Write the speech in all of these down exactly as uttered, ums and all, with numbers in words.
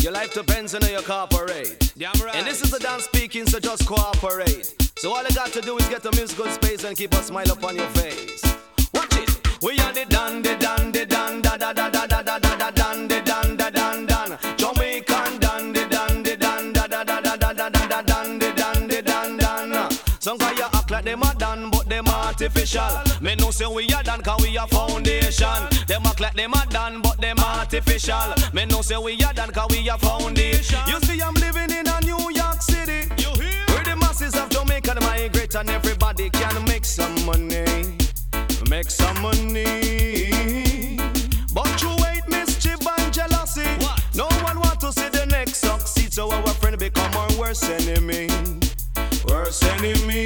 Your life depends on how you cooperate. Damn right. And this is the dance speaking, so just cooperate. So all you got to do is get a musical space and keep a smile upon your face. Watch it. We are the dan, the dan, the dan, da da da da da da da da dan, the dan, da dan dan. Jamaican dan, the dan, the dan, da da da da da da da da dan, the dan, the dan dan. Some guy you act like them a done, but them artificial. Me know say we a done, cause we a foundation. Them act like them a done, but them artificial. Me know say we a done, cause we a foundation. You see I'm living in a New York City, you hear? Where the masses of Jamaica migrate and everybody can make some money. Make some money. But you hate mischief and jealousy. What? No one want to see the next succeed, so our friend become our worst enemy. Worst enemy.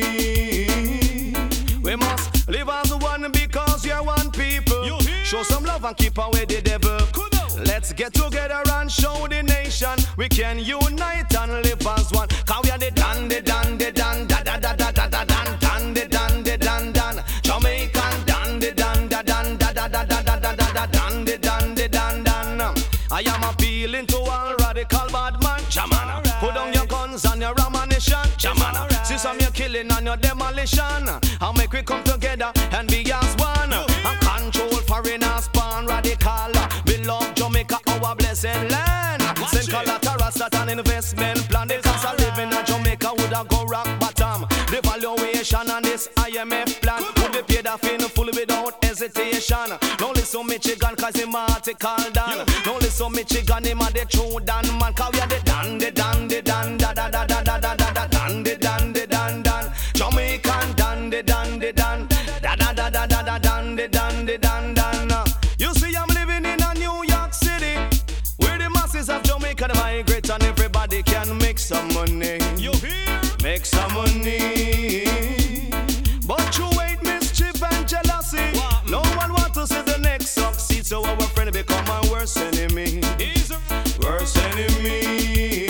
We must live as one because we are one people. Show some love and keep away the devil. Let's get together and show the nation we can unite and live as one. Cause we are the dan, the dan, the dan, da da da da da da dan, dan, the dan, the dan, dan. Jamaican dan, the dan, da dan, da da da da da da da da dan, the dan, the dan, dan. I am appealing to all radical bad man. Jamana, put down your guns and your ammunition. Jamana, see some you're killing and your demolition. And make we come together and be as one. And control foreigners, pan radical. We love Jamaica, our blessed land. Send collateral, start an investment plan. The cost of living in Jamaica would have go rock bottom. The valuation on this I M F plan would be paid off in full without hesitation. Don't listen Michigan cause him article done. Don't listen Michigan him a the true dan man. Cause we are the dan, the dan, the dan, da da da da da da da da dan, the dan, the dan, dan. Jamaican dan, the dan, the dan, da da da da da da dan, the dan, the dan, dan. You see I'm living in a New York City where the masses of Jamaica migrate and everybody can make some money. You hear? Make some money. But you hate mischief and jealousy. What? No one want to see the next succeed, so our friend become our worst enemy. Worst enemy.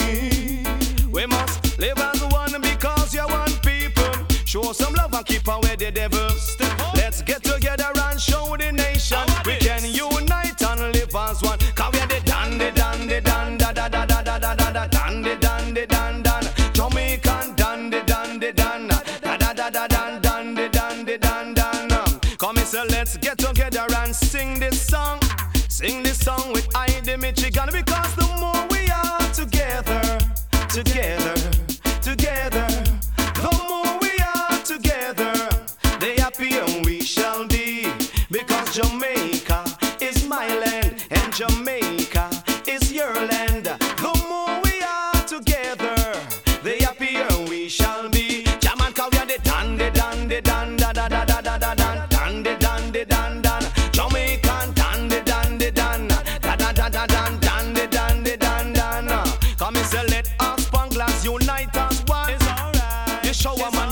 We must live as one because you're one people. Show some love and keep away the devil. Let's get together and show the nation we can unite and live as one. Cause we are the dan, the dan, the dan, da da da da da da da da dan, the dan, the dan, dan. Jamaican dan, the dan, the dan, da da da da dan, dan, the dan, the dan, dan. Come and say let's get together and sing this song. Sing this song with I the Michigan because the more we are together, together, together, the more we are together, the happier we shall be. Because Jamaica is my land and Jamaica is your land. The more we are together, the happier we shall be. Jaman, cause we are the dan, the dan, the dan, da da da da da da dan, dan, the dan, the dan, dan. Jamaican dan, the dan, the dan, da da da da dan, dan, the dan, the dan, dan. Come and say let us Spanglers unite as one. It's alright. You show 'em